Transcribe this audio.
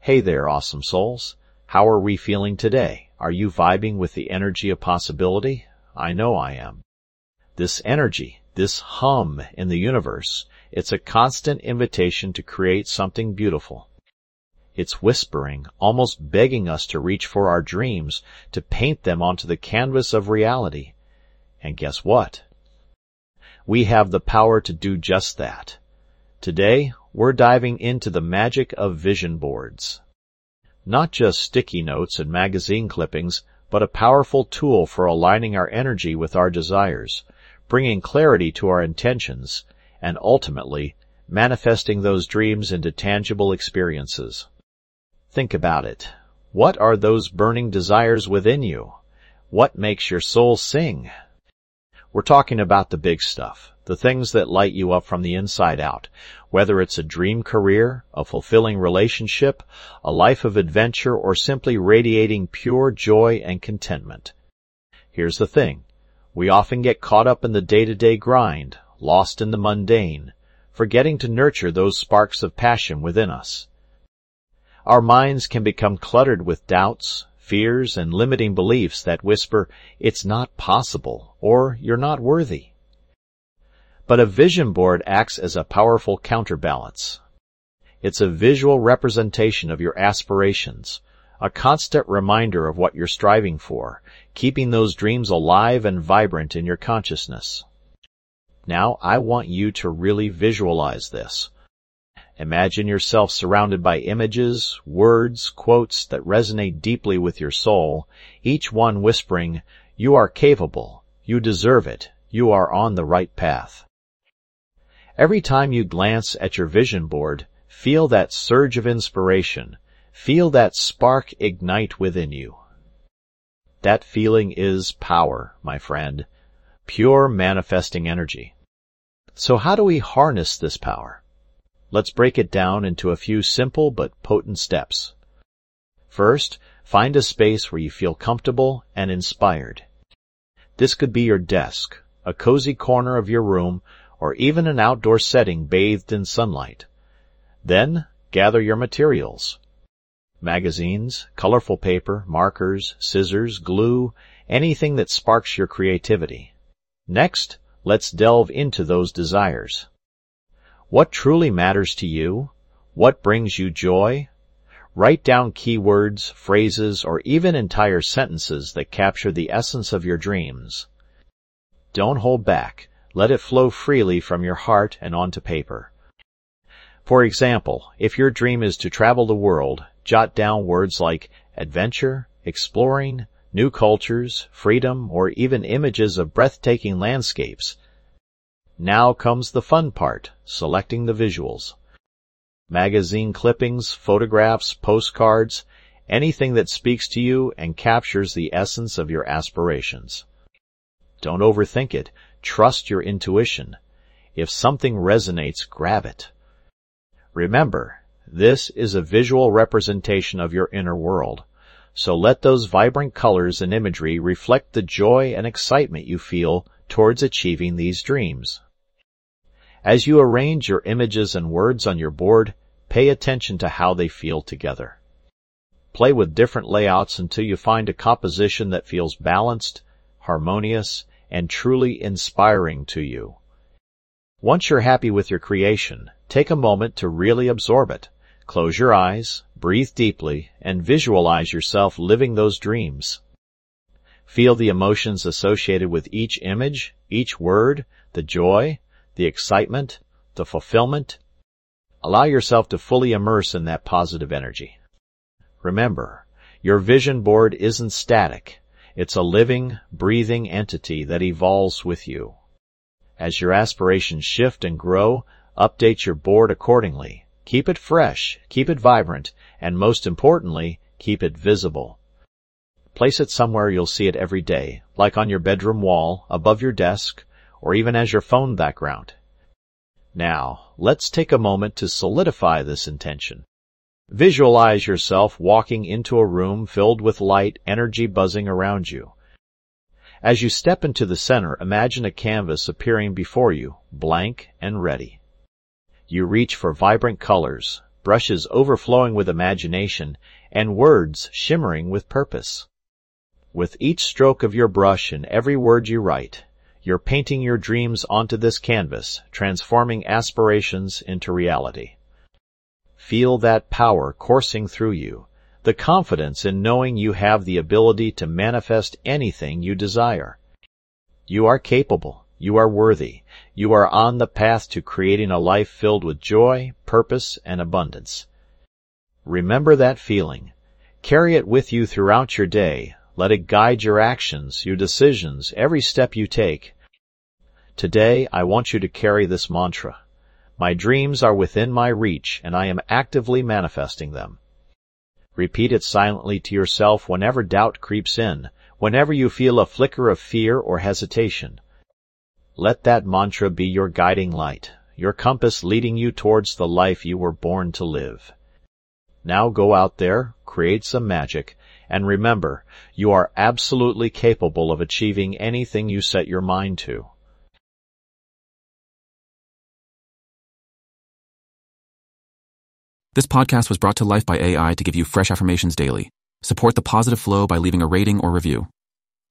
Hey there, awesome souls. How are we feeling today? Are you vibing with the energy of possibility? I know I am. This energy, this hum in the universe, it's a constant invitation to create something beautiful. It's whispering, almost begging us to reach for our dreams, to paint them onto the canvas of reality. And guess what? We have the power to do just that. Today, we're diving into the magic of vision boards. Not just sticky notes and magazine clippings, but a powerful tool for aligning our energy with our desires, bringing clarity to our intentions, and ultimately, manifesting those dreams into tangible experiences. Think about it. What are those burning desires within you? What makes your soul sing? We're talking about the big stuff, the things that light you up from the inside out, whether it's a dream career, a fulfilling relationship, a life of adventure, or simply radiating pure joy and contentment. Here's the thing. We often get caught up in the day-to-day grind, lost in the mundane, forgetting to nurture those sparks of passion within us. Our minds can become cluttered with doubts, fears, and limiting beliefs that whisper, "It's not possible," or "You're not worthy." But a vision board acts as a powerful counterbalance. It's a visual representation of your aspirations, a constant reminder of what you're striving for, keeping those dreams alive and vibrant in your consciousness. Now, I want you to really visualize this. Imagine yourself surrounded by images, words, quotes that resonate deeply with your soul, each one whispering, "You are capable, you deserve it, you are on the right path." Every time you glance at your vision board, feel that surge of inspiration, feel that spark ignite within you. That feeling is power, my friend, pure manifesting energy. So how do we harness this power? Let's break it down into a few simple but potent steps. First, find a space where you feel comfortable and inspired. This could be your desk, a cozy corner of your room, or even an outdoor setting bathed in sunlight. Then, gather your materials. Magazines, colorful paper, markers, scissors, glue, anything that sparks your creativity. Next, let's delve into those desires. What truly matters to you? What brings you joy? Write down keywords, phrases, or even entire sentences that capture the essence of your dreams. Don't hold back. Let it flow freely from your heart and onto paper. For example, if your dream is to travel the world, jot down words like adventure, exploring, new cultures, freedom, or even images of breathtaking landscapes. Now comes the fun part, selecting the visuals. Magazine clippings, photographs, postcards, anything that speaks to you and captures the essence of your aspirations. Don't overthink it. Trust your intuition. If something resonates, grab it. Remember, this is a visual representation of your inner world, so let those vibrant colors and imagery reflect the joy and excitement you feel towards achieving these dreams. As you arrange your images and words on your board, pay attention to how they feel together. Play with different layouts until you find a composition that feels balanced, harmonious, and truly inspiring to you. Once you're happy with your creation, take a moment to really absorb it. Close your eyes, breathe deeply, and visualize yourself living those dreams. Feel the emotions associated with each image, each word, the joy, the excitement, the fulfillment. Allow yourself to fully immerse in that positive energy. Remember, your vision board isn't static. It's a living, breathing entity that evolves with you. As your aspirations shift and grow, update your board accordingly. Keep it fresh, keep it vibrant, and most importantly, keep it visible. Place it somewhere you'll see it every day, like on your bedroom wall, above your desk, or even as your phone background. Now, let's take a moment to solidify this intention. Visualize yourself walking into a room filled with light, energy buzzing around you. As you step into the center, imagine a canvas appearing before you, blank and ready. You reach for vibrant colors, brushes overflowing with imagination, and words shimmering with purpose. With each stroke of your brush and every word you write, you're painting your dreams onto this canvas, transforming aspirations into reality. Feel that power coursing through you, the confidence in knowing you have the ability to manifest anything you desire. You are capable, you are worthy, you are on the path to creating a life filled with joy, purpose, and abundance. Remember that feeling. Carry it with you throughout your day. Let it guide your actions, your decisions, every step you take. Today, I want you to carry this mantra. My dreams are within my reach, and I am actively manifesting them. Repeat it silently to yourself whenever doubt creeps in, whenever you feel a flicker of fear or hesitation. Let that mantra be your guiding light, your compass leading you towards the life you were born to live. Now go out there, create some magic, and remember, you are absolutely capable of achieving anything you set your mind to. This podcast was brought to life by AI to give you fresh affirmations daily. Support the positive flow by leaving a rating or review.